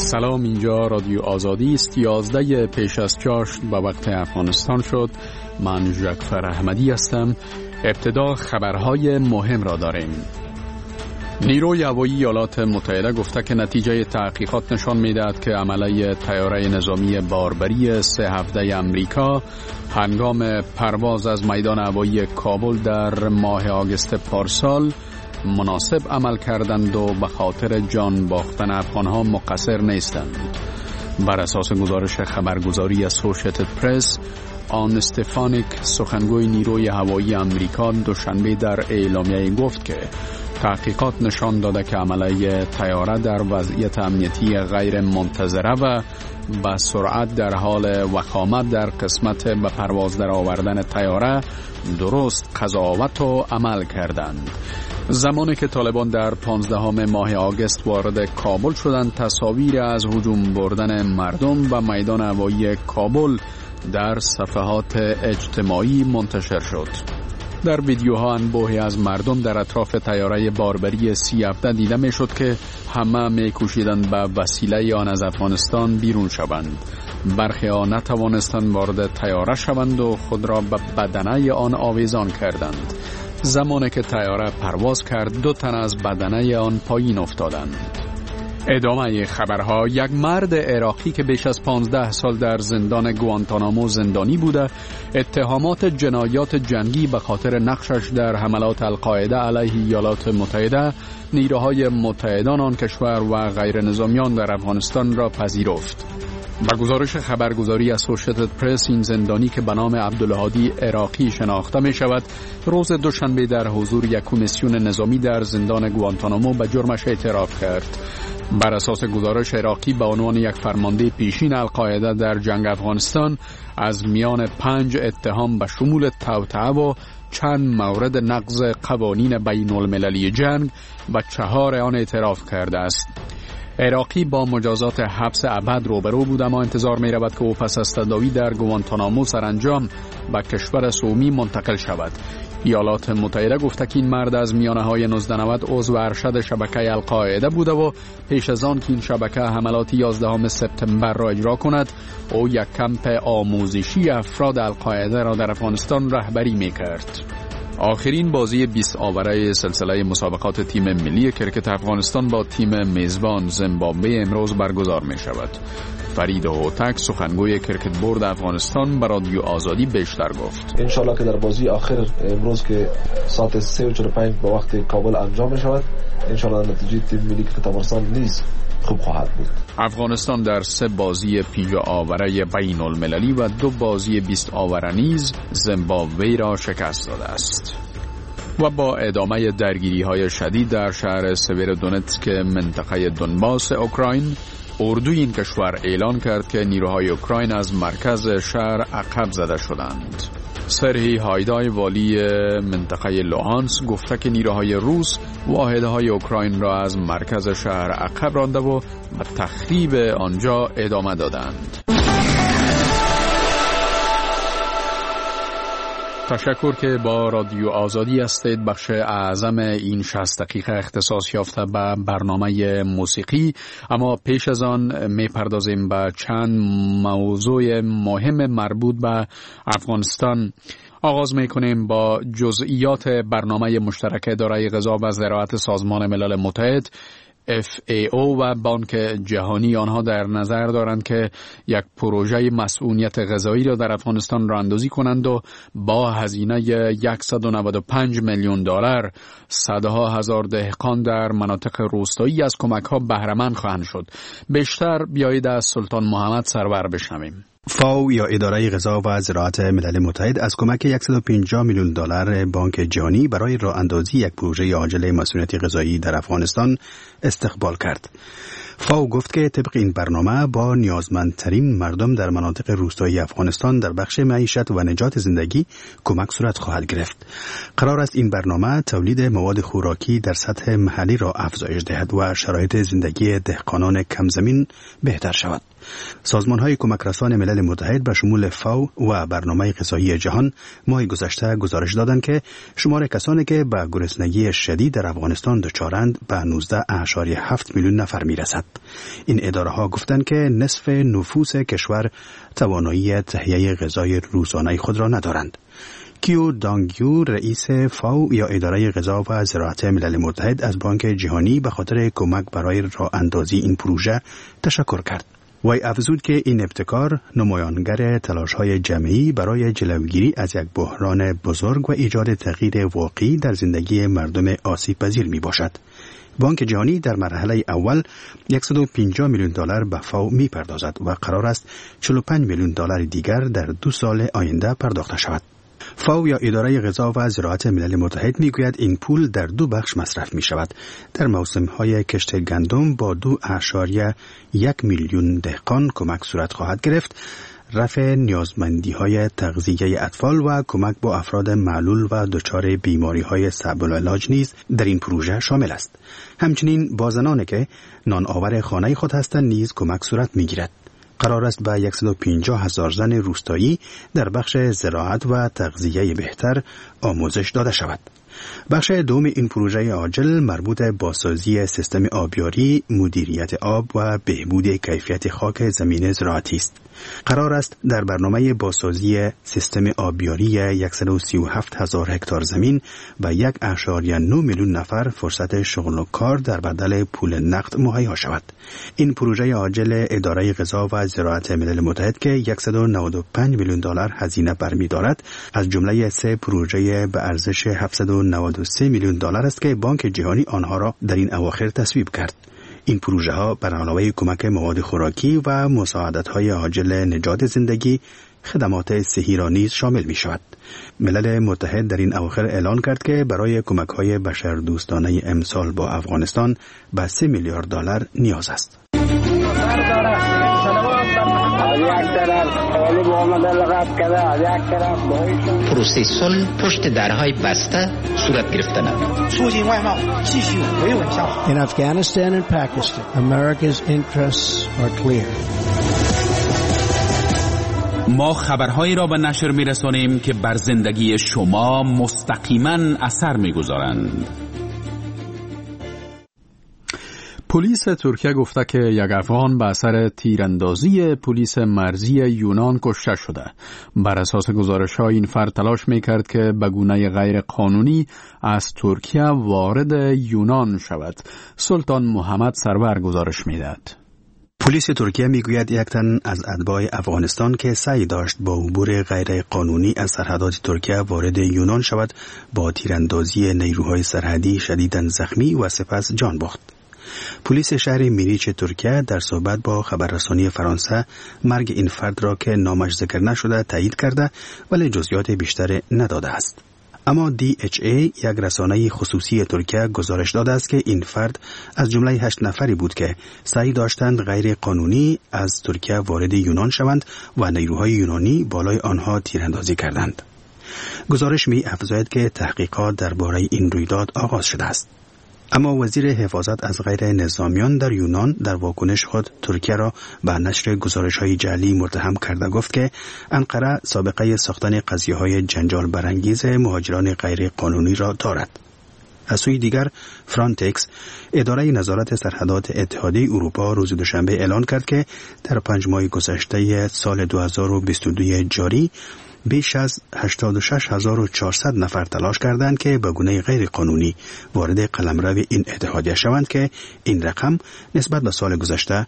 سلام، اینجا رادیو آزادی است. 11 پیش از چاشت به وقت افغانستان شد. من جعفر احمدی هستم. ابتدا خبرهای مهم را داریم. نیروی هوایی ایالات متحده گفته که نتیجه تحقیقات نشان می‌دهد که عمله طیاره نظامی باربری 3 هفته امریکا هنگام پرواز از میدان هوایی کابل در ماه آگوست پارسال مناسب عمل کردند و به خاطر جان باختن افغانها مقصر نیستند. بر اساس گزارش خبرگزاری اسوشیتد پرس، آن استفانیک سخنگوی نیروی هوایی امریکا دوشنبه در اعلامیه گفت که تحقیقات نشان داده که عمله طیاره در وضعیت امنیتی غیر منتظره و با سرعت در حال وخامت در قسمت به پرواز در آوردن طیاره درست قضاوت و عمل کردند. زمانی که طالبان در 15 ماه آگوست وارد کابل شدند، تصاویر از هجوم بردن مردم به میدان هوایی کابل در صفحات اجتماعی منتشر شد. در ویدیوها انبوهی از مردم در اطراف طیاره باربری 37 دیده می شد که همه می کوشیدند به وسیله آن از افغانستان بیرون شوند. برخی آن نتوانستند وارد طیاره شوند و خود را به بدنه آن آویزان کردند. زمانی که طیاره پرواز کرد، 2 تن از بدنه آن پایین افتادند. ادامه خبرها. یک مرد عراقی که بیش از 15 سال در زندان گوانتانامو زندانی بوده، اتهامات جنایات جنگی به خاطر نقشش در حملات القاعده علیه ایالات متحده، نیروهای متحدان آن کشور و غیر نظامیان در افغانستان را پذیرفت. با گزارش خبرگزاری اسوشیتد پرس، این زندانی که به نام عبدالهادی عراقی شناخته می شود، روز دوشنبه در حضور یک کمیسیون نظامی در زندان گوانتانامو به جرمش اعتراف کرد. بر اساس گزارش، عراقی به عنوان یک فرمانده پیشین القاعده در جنگ افغانستان از میان 5 اتهام به شمول توطئه و چند مورد نقض قوانین بین المللی جنگ و 4 آن اعتراف کرده است. عراقی با مجازات حبس ابد روبرو بود، اما انتظار می رود که او پس از تداوی در گوانتانامو سرانجام به کشور سومی منتقل شود. ایالات متحده گفته که این مرد از میانه‌های 1990 عضو ارشد شبکه القاعده بوده و پیش از آن که این شبکه حملات 11 سپتامبر را اجرا کند، او یک کمپ آموزشی افراد القاعده را در افغانستان رهبری می کرد. آخرین بازی 20 آوره سلسله مسابقات تیم ملی کرکت افغانستان با تیم میزبان زیمبابوه امروز برگزار می شود. فرید هوتک سخنگوی کرکت بورد افغانستان به رادیو آزادی بیشتر گفت. انشالله که در بازی آخر امروز که ساعت 3:45 به وقت کابل انجام می شود، انشالله نتیجه تیم ملی کرکت افغانستان نیز خوب خواهد بود. افغانستان در 3 بازی 5 آوره بین المللی و 2 بازی 20 آوره نیز زیمبابوه را شکست داده است. و با ادامه درگیری‌های شدید در شهر سویرودونتسک منطقه دونباس اوکراین، اردوی این کشور اعلان کرد که نیروهای اوکراین از مرکز شهر عقب زده شدند. سرهی هایدای والی منطقه لوهانسک گفته که نیروهای روس واحدهای اوکراین را از مرکز شهر عقب رانده و به تخریب آنجا ادامه دادند. تشکر که با رادیو آزادی هستید. بخش اعظم این 60 دقیقه اختصاص یافته به برنامه موسیقی، اما پیش از آن میپردازیم به چند موضوع مهم مربوط به افغانستان. آغاز میکنیم با جزئیات برنامه مشترک اداره غذا و زراعت سازمان ملل متحد FAO و بانک جهانی. آنها در نظر دارند که یک پروژه مسئولیت غذایی را در افغانستان راه اندازی کنند و با هزینه 195 میلیون دلار صدها هزار دهقان در مناطق روستایی از کمک‌ها بهره مند خواهند شد. بیشتر بیایید از سلطان محمد سرور بشنویم. FAO یا اداره غذا و زراعت ملل متحد از کمک 150 میلیون دلار بانک جهانی برای راه اندازی یک پروژه عاجل مسئولیت غذایی در افغانستان استقبال کرد. FAO گفت که طبق این برنامه با نیازمندترین مردم در مناطق روستایی افغانستان در بخش معیشت و نجات زندگی کمک صورت خواهد گرفت. قرار است این برنامه تولید مواد خوراکی در سطح محلی را افزایش دهد و شرایط زندگی دهقانان کم زمین بهتر شود. سازمان‌های کمک رسان ملل متحد به شمول فاو و برنامه غذایی جهان ماه گذشته گزارش دادند که شمار کسانی که به گرسنگی شدید در افغانستان دچارند به 19.7 میلیون نفر میرسد. این اداره‌ها گفتند که نصف نفوس کشور توانایی تهیه غذای روزانه خود را ندارند. کیو دانگیو رئیس فاو یا اداره غذا و زراعت ملل متحد از بانک جهانی به خاطر کمک برای راه اندازی این پروژه تشکر کرد. وی افزود که این ابتکار نمایانگر تلاش‌های جمعی برای جلوگیری از یک بحران بزرگ و ایجاد تغییر واقعی در زندگی مردم آسیب‌پذیر میباشد. بانک جهانی در مرحله اول 150 میلیون دلار به فاو میپردازد و قرار است 45 میلیون دلار دیگر در 2 سال آینده پرداخته شود. فاو یا اداره غذا و زراعت ملل متحد میگوید این پول در 2 بخش مصرف می شود. در موسم‌های کشت گندم با 2.1 میلیون دهقان کمک صورت خواهد گرفت. رفع نیازمندی‌های تغذیه اطفال و کمک با افراد معلول و دچار بیماری‌های صعب العلاج نیز در این پروژه شامل است. همچنین با زنانی که نان آور خانه خود هستند نیز کمک صورت می‌گیرد. قرار است به 150,000 زن روستایی در بخش زراعت و تغذیه بهتر آموزش داده شود. بخش دوم این پروژه عاجل مربوط به بازسازی سیستم آبیاری، مدیریت آب و بهبود کیفیت خاک زمین زراعتی است. قرار است در برنامه بازسازی سیستم آبیاری 137,000 هکتار زمین و 1.9 میلیون نفر فرصت شغل و کار در بدل پول نقد مهیا شود. این پروژه عاجل اداره غذا و زراعت ملل متحد که 195 میلیون دلار هزینه برمی‌دارد، از جمله 3 پروژه به ارزش 793 میلیون دلار است که بانک جهانی آنها را در این اواخر تصویب کرد. این پروژه ها بر علاوه کمک مواد خوراکی و مساعدت های عاجل نجات زندگی، خدمات صحی را نیز شامل می شود. ملل متحد در این اواخر اعلان کرد که برای کمک های بشردوستانه امسال با افغانستان به 3 میلیارد دلار نیاز است. پروسه صلح پشت درهای بسته صورت گرفتند. In Afghanistan and Pakistan, America's interests are clear. ما خبرهایی را به نشر می‌رسانیم که بر زندگی شما مستقیما اثر می‌گذارند. پلیس ترکیه گفته که یک افغان به اثر تیراندازی پلیس مرزی یونان کشته شده. بر اساس گزارش‌ها این فرد تلاش می‌کرد که به گونه غیر قانونی از ترکیه وارد یونان شود. سلطان محمد سرور گزارش می‌دهد. پلیس ترکیه میگوید یک تن از اتباع افغانستان که سعی داشت با عبور غیر قانونی از سرحدات ترکیه وارد یونان شود با تیراندازی نیروهای سرحدی شدیداً زخمی و سپس جان باخت. پلیس شهر میریچ ترکیه در صحبت با خبررسانی فرانسه مرگ این فرد را که نامش ذکر نشده تایید کرده ولی جزئیات بیشتر نداده است. اما DHA یک رسانه خصوصی ترکیه گزارش داده است که این فرد از جمله 8 نفری بود که سعی داشتند غیر قانونی از ترکیه وارد یونان شوند و نیروهای یونانی بالای آنها تیراندازی کردند. گزارش می افزاید که تحقیقات درباره این رویداد آغاز شده است. اما وزیر حفاظت از غیر نظامیان در یونان در واکنش خود ترکیه را به نشر گزارش‌های جعلی متهم کرده گفت که انقره سابقه ساختن قضیه‌های جنجال برانگیز مهاجران غیر قانونی را دارد. از سوی دیگر فرانتکس، اداره نظارت سرحدات اتحادیه اروپا، روز دوشنبه اعلان کرد که در 5 ماه گذشته سال 2022 جاری بیش از 86,400 نفر تلاش کردند که به گونه غیر قانونی وارد قلمرو این اتحادیه شوند که این رقم نسبت به سال گذشته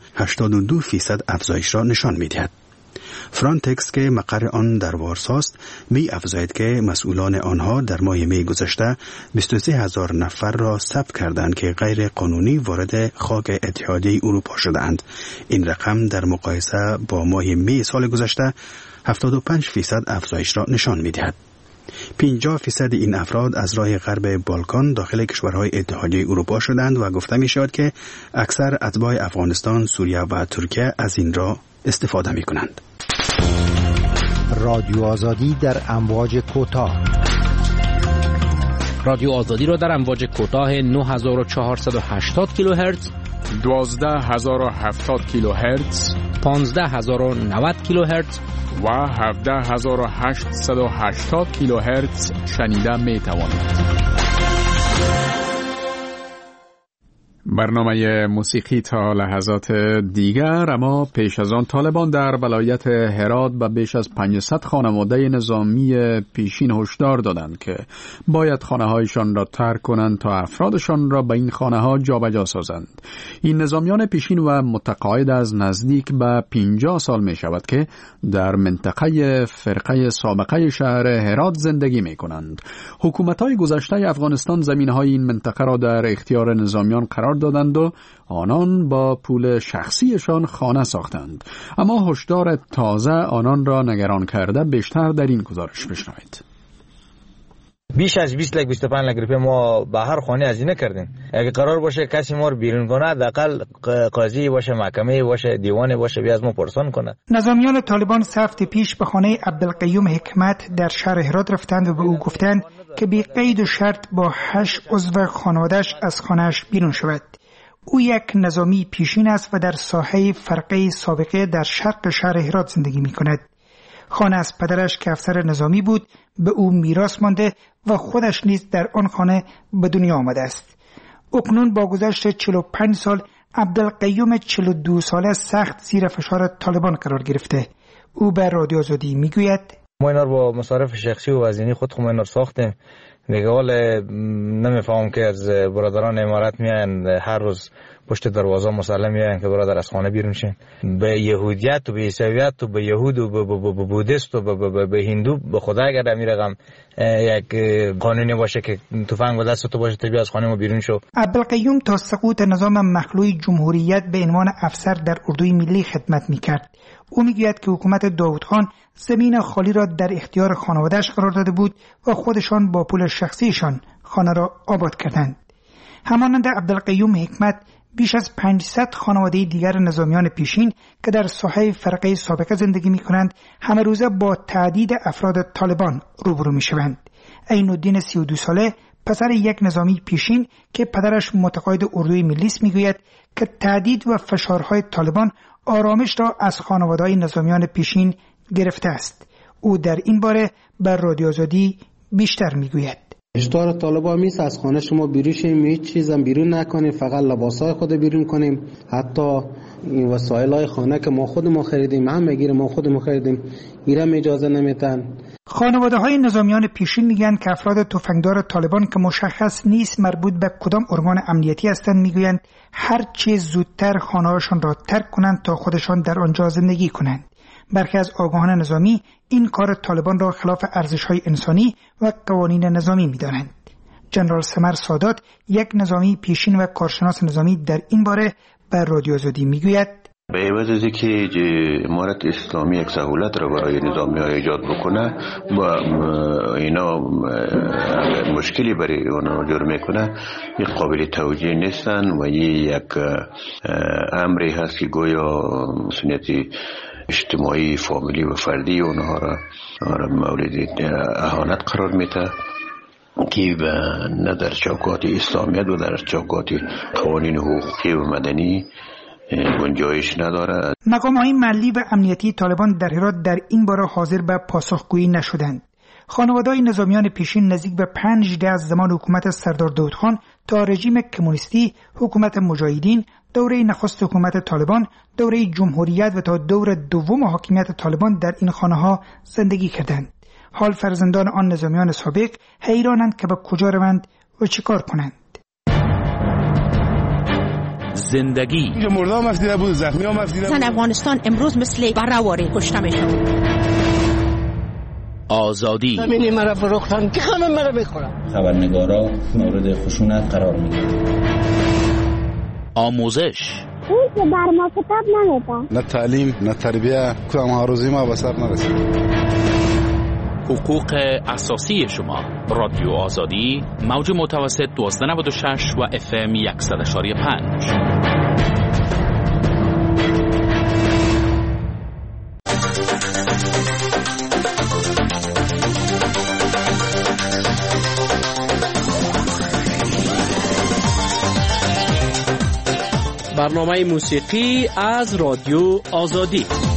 82% افزایش را نشان می‌دهد. فرانتکس که مقر آن در وارساست می افزاید که مسئولان آنها در ماه می گذشته 23,000 نفر را ثبت کردند که غیر قانونی وارد خاک اتحادیه اروپا شدند. این رقم در مقایسه با ماه می سال گذشته 75% افزایش را نشان می دهد. 50% این افراد از راه غرب بالکان داخل کشورهای اتحادیه اروپا شدند و گفته می شود که اکثر اتباع افغانستان، سوریه و ترکیه از این راه استفاده می کنند. رادیو آزادی در امواج کوتاه. رادیو آزادی را در امواج کوتاه 9480 کیلوهرتز، 12070 کیلوهرتز 15090 کیلوهرتز و 17880 کیلوهرتز شنیده می توانید. برنامه موسیقی تا لحظات دیگر. اما پیش از آن طالبان در ولایت هرات به بیش از 500 خانواده نظامی پیشین هشدار دادند که باید خانه‌هایشان را ترک کنند تا افرادشان را به این خانه‌ها جابجا سازند. این نظامیان پیشین و متقاعد از نزدیک به 50 سال می شود که در منطقه فرقه سابقه شهر هرات زندگی می کنند. حکومت‌های گذشته افغانستان زمین‌های این منطقه را در اختیار نظامیان قرار دادند و آنان با پول شخصیشان خانه ساختند. اما هشدار تازه آنان را نگران کرده. بیشتر در این گزارش بشنوید. بیش از 20 لک 25 لک روپیه ما به هر خانه هزینه کردیم. اگه قرار باشه کسی ما رو بیرون کنه، حداقل قاضی باشه، محکمه باشه، دیوان باشه، بیا از ما پرسان کنه. نظامیان طالبان هفته پیش به خانه عبدالقیوم حکمت در شهر هرات رفتند و به او گفتند که بی قید و شرط با 8 عضو خانواده‌اش از خانه‌اش بیرون شود. او یک نظامی پیشین است و در ساحه فرقه سابقه در شرق شهر هرات زندگی می‌کند. خانه از پدرش که افسر نظامی بود به او میراث مانده و خودش نیز در آن خانه به دنیا آمده است. اکنون با گذشت 45 سال عبدالقیوم 42 ساله سخت زیر فشار طالبان قرار گرفته. او به رادیو آزادی میگوید ما اینا رو با مصارف شخصی و وزینی خود اینا رو ساختیم. دیگه حالا نمیفهمم که از برادران امارات میان هر روز پشت دروازه مسلم میان که برادر از خانه بیرون شین. به یهودیت و به عیسویت و به یهود و به بودیست و به هندو به خدا اگر در میرقم یک قانونی باشه که تفنگ به دست تو باشه تو بیا از خانه ما بیرون شو. عبدالقیوم تا سقوط نظام مخلوع جمهوریت به عنوان افسر در اردوی ملی خدمت میکرد. او میگوید که حکومت داود خان زمین خالی را در اختیار خانواده‌اش قرار داده بود و خودشان با پول شخصیشان خانه را آباد کردند. همانند عبدالقیوم حکمت بیش از 500 خانواده دیگر نظامیان پیشین که در ساحه فرقه سابقه زندگی می‌کنند همه روزه با تعدید افراد طالبان روبرو می‌شوند. عین‌الدین 32 ساله پسر یک نظامی پیشین که پدرش متقاعد اردوی ملی است میگوید که تعدید و فشارهای طالبان آرامش را از خانواده‌های نظامیان پیشین گرفته است. او در این باره بر رادیو آزادی بیشتر میگوید. هشدار طالبان میست از خانه شما بیرون شیم، هیچ چیزم بیرون نکنیم، فقط لباسای خود بیرون کنیم. حتی این وسایل‌های خانه که ما خودمون خریدیم هم میگیریم، ما خودمون خریدیم، ایران اجازه نمیدن. خانواده‌های نظامیان پیشین میگن که افراد تفنگدار طالبان که مشخص نیست مربوط به کدام ارگان امنیتی هستند میگویند هر چه زودتر خانه‌هاشون را ترک کنند تا خودشان در آنجا زندگی کنند. برخی از آگاهان نظامی این کار طالبان را خلاف ارزش‌های انسانی و قوانین نظامی می‌دانند. جنرال سمر سادات یک نظامی پیشین و کارشناس نظامی در این باره بر رادیو آزادی میگوید به عوض از اینکه امارت اسلامی یک سهولت را برای نظامی‌ها ایجاد بکنه با اینا مشکلی برای اونا جور میکنه، یک قابل توجیه نیستن و یک امری هست که گویا مسئولیت اجتماعی فامیلی و فردی اونها را مورد اهانت قرار میده که نه در چوکات اسلامیت و در چوکات قوانین حقوقی و مدنی گنجایش نداره. مقام‌های محلی و امنیتی طالبان در هرات در این باره حاضر به پاسخگویی نشدند. خانواده‌های نظامیان پیشین نزدیک به 5 دهه از زمان حکومت سردار داود خان تا رژیم کمونیستی، حکومت مجاهدین، دوره نخست حکومت طالبان، دوره جمهوریت و تا دور دوم حاکمیت طالبان در این خانه‌ها زندگی کردند. حال فرزندان آن نظامیان سابق حیرانند که به کجا روند و چیکار کنند. زندگی مردم مفدیده بود، زخمی ها مفدیده بود. زن افغانستان امروز مثل برهواری کشته میشود. آزادی همینی مرا فروختن که همه مرا بخورن. خبرنگارا مورد خشونت قرار میگیرن. آموزش اون که بر ما کتاب نمیدن. نه تعلیم نه تربیه، کدام هاروزی ما به سر نرسید. حقوق اساسی شما. رادیو آزادی، موج متوسط 1296 و FM 100.5. بر برنامه موسیقی از رادیو آزادی.